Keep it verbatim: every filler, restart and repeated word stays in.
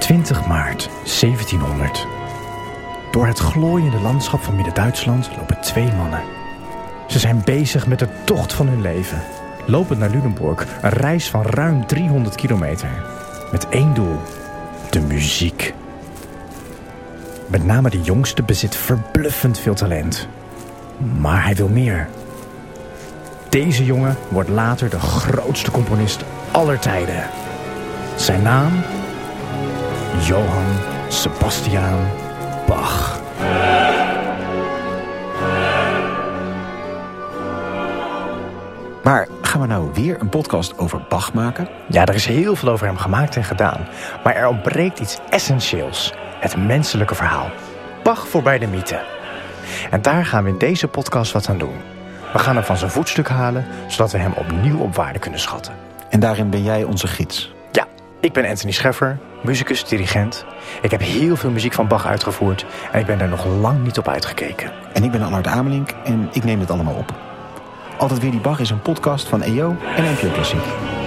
twintig maart zeventienhonderd. Door het glooiende landschap van Midden-Duitsland lopen twee mannen. Ze zijn bezig met de tocht van hun leven. Lopend naar Lunenburg, een reis van ruim driehonderd kilometer. Met één doel, de muziek. Met name de jongste bezit verbluffend veel talent. Maar hij wil meer. Deze jongen wordt later de grootste componist aller tijden. Zijn naam? Johann Sebastian Bach. Maar gaan we nou weer een podcast over Bach maken? Ja, er is heel veel over hem gemaakt en gedaan. Maar er ontbreekt iets essentieels. Het menselijke verhaal. Bach voorbij de mythe. En daar gaan we in deze podcast wat aan doen. We gaan hem van zijn voetstuk halen, zodat we hem opnieuw op waarde kunnen schatten. En daarin ben jij onze gids. Ja, ik ben Anthony Scheffer, muzikus, dirigent. Ik heb heel veel muziek van Bach uitgevoerd en ik ben daar nog lang niet op uitgekeken. En ik ben Allard Amelink en ik neem het allemaal op. Altijd weer die Bach is een podcast van E O en N P O Klassiek.